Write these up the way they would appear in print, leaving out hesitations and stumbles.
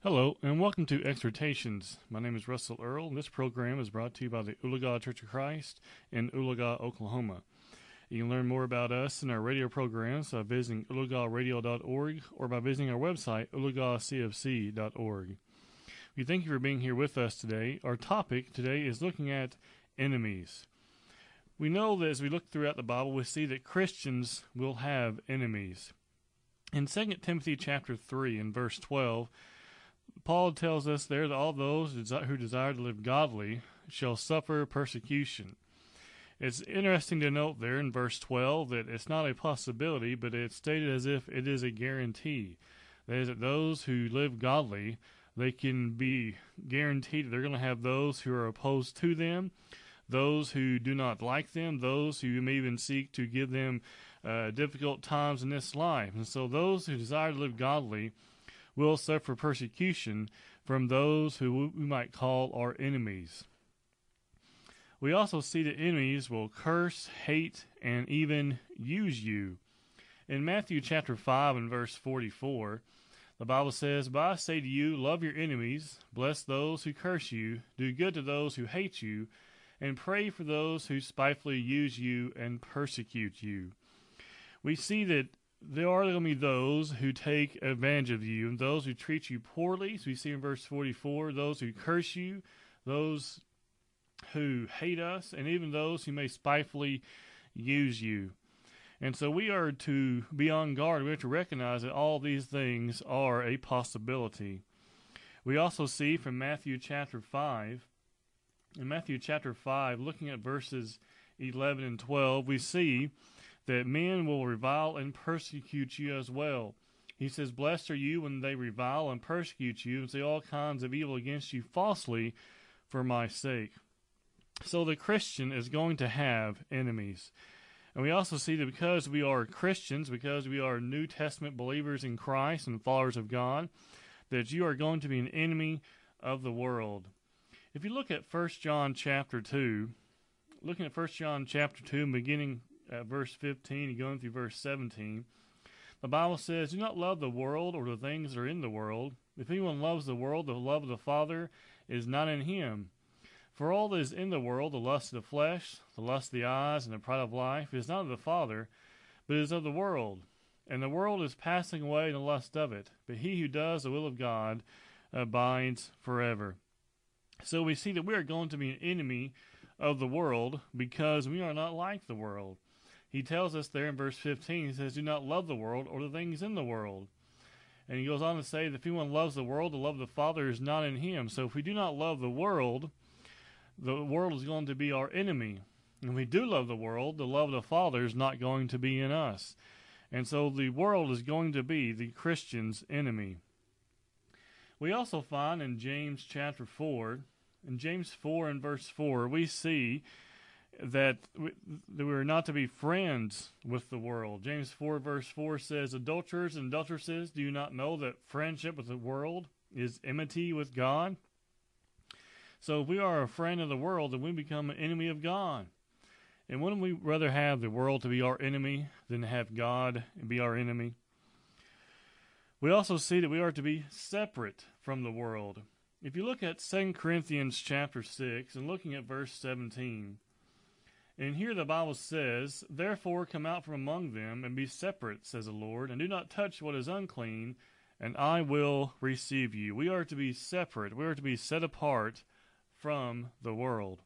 Hello, and welcome to Exhortations. My name is Russell Earl, and this program is brought to you by the Oologah Church of Christ in Oologah, Oklahoma. You can learn more about us and our radio programs by visiting oologahradio.org or by visiting our website, oologahcfc.org. We thank you for being here with us today. Our topic today is looking at enemies. We know that as we look throughout the Bible, we see that Christians will have enemies. In 2 Timothy chapter 3 and verse 12, Paul tells us there that all those who desire to live godly shall suffer persecution. It's interesting to note there in verse 12 that it's not a possibility, but it's stated as if it is a guarantee. That is, that those who live godly, they can be guaranteed that they're going to have those who are opposed to them, those who do not like them, those who may even seek to give them difficult times in this life. And so those who desire to live godly will suffer persecution from those who we might call our enemies. We also see that enemies will curse, hate, and even use you. In Matthew chapter 5 and verse 44, the Bible says, "But I say to you, love your enemies, bless those who curse you, do good to those who hate you, and pray for those who spitefully use you and persecute you." We see that there are going to be those who take advantage of you and those who treat you poorly. So we see in verse 44, those who curse you, those who hate us, and even those who may spitefully use you. And so we are to be on guard. We have to recognize that all these things are a possibility. We also see from Matthew chapter 5, in Matthew chapter 5, looking at verses 11 and 12, we see that men will revile and persecute you as well. He says, "Blessed are you when they revile and persecute you and say all kinds of evil against you falsely for my sake." So the Christian is going to have enemies. And we also see that because we are Christians, because we are New Testament believers in Christ and followers of God, that you are going to be an enemy of the world. If you look at 1 John chapter 2, looking at 1 John chapter 2 and beginning at verse 15 and going through verse 17, the Bible says, "Do not love the world or the things that are in the world. If anyone loves the world, the love of the Father is not in him. For all that is in the world, the lust of the flesh, the lust of the eyes, and the pride of life, is not of the Father, but is of the world. And the world is passing away in the lust of it. But he who does the will of God abides forever." So we see that we are going to be an enemy of the world because we are not like the world. He tells us there in verse 15, he says, "Do not love the world or the things in the world." And he goes on to say that if anyone loves the world, the love of the Father is not in him. So if we do not love the world is going to be our enemy. And if we do love the world, the love of the Father is not going to be in us. And so the world is going to be the Christian's enemy. We also find in James chapter 4, in James 4 and verse 4, we see that we're not to be friends with the world. James 4 verse 4 says, "Adulterers and adulteresses, do you not know that friendship with the world is enmity with God?" So if we are a friend of the world, then we become an enemy of God. And wouldn't we rather have the world to be our enemy than have God be our enemy? We also see that we are to be separate from the world. If you look at 2 Corinthians chapter 6 and looking at verse 17, and here the Bible says, "Therefore come out from among them and be separate, says the Lord, and do not touch what is unclean, and I will receive you." We are to be separate. We are to be set apart from the world.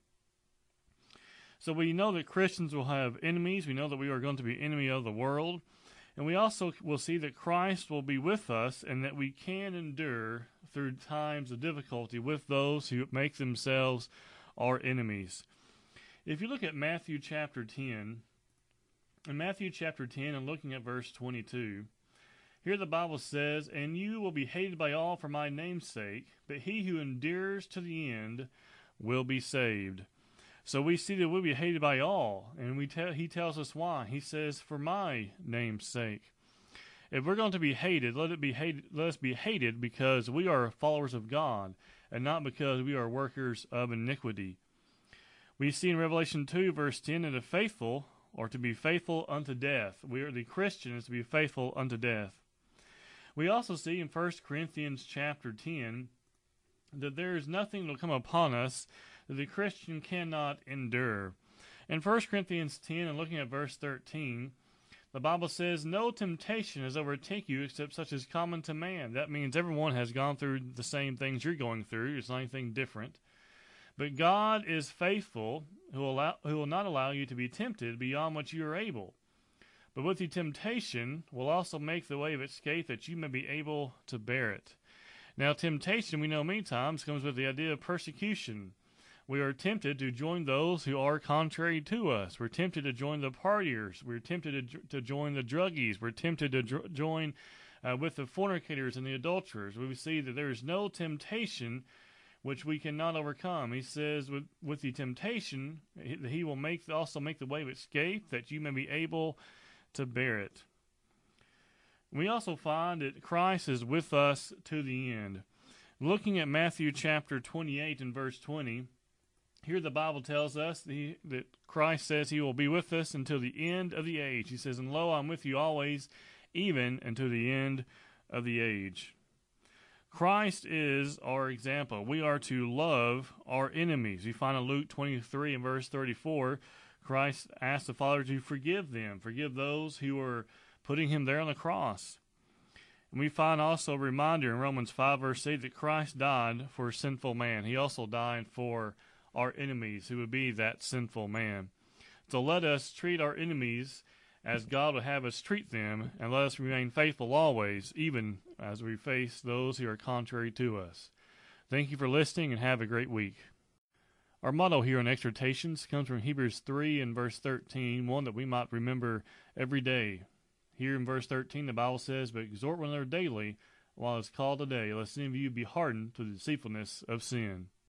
So we know that Christians will have enemies. We know that we are going to be enemy of the world. And we also will see that Christ will be with us and that we can endure through times of difficulty with those who make themselves our enemies. If you look at Matthew chapter 10, in Matthew chapter 10 and looking at verse 22, here the Bible says, "And you will be hated by all for my name's sake, but he who endures to the end will be saved." So we see that we'll be hated by all, and he tells us why. He says, "For my name's sake." If we're going to be hated, let us be hated because we are followers of God, and not because we are workers of iniquity. We see in Revelation 2, verse 10, that the faithful are to be faithful unto death. The Christian is to be faithful unto death. We also see in 1 Corinthians chapter 10 that there is nothing that will come upon us that the Christian cannot endure. In 1 Corinthians 10 and looking at verse 13, the Bible says, "No temptation has overtaken you except such as common to man." That means everyone has gone through the same things you're going through. It's not anything different. But God is faithful, who will not allow you to be tempted beyond what you are able. But with the temptation will also make the way of escape that you may be able to bear it. Now, temptation, we know many times, comes with the idea of persecution. We are tempted to join those who are contrary to us. We're tempted to join the partiers. We're tempted to join the druggies. We're tempted to join with the fornicators and the adulterers. We see that there is no temptation which we cannot overcome. He says with the temptation, he will also make the way of escape that you may be able to bear it. We also find that Christ is with us to the end. Looking at Matthew chapter 28 and verse 20, here the Bible tells us that Christ says he will be with us until the end of the age. He says, "And lo, I'm with you always, even until the end of the age." Christ is our example. We are to love our enemies. You find in Luke 23 and verse 34, Christ asked the Father to forgive them, forgive those who are putting him there on the cross. And we find also a reminder in Romans 5 verse 8 that Christ died for sinful man. He also died for our enemies, who would be that sinful man. So let us treat our enemies as God would have us treat them, and let us remain faithful always, even as we face those who are contrary to us. Thank you for listening, and have a great week. Our motto here in Exhortations comes from Hebrews 3 and verse 13, one that we might remember every day. Here in verse 13, the Bible says, "But exhort one another daily, while it is called today, lest any of you be hardened to the deceitfulness of sin."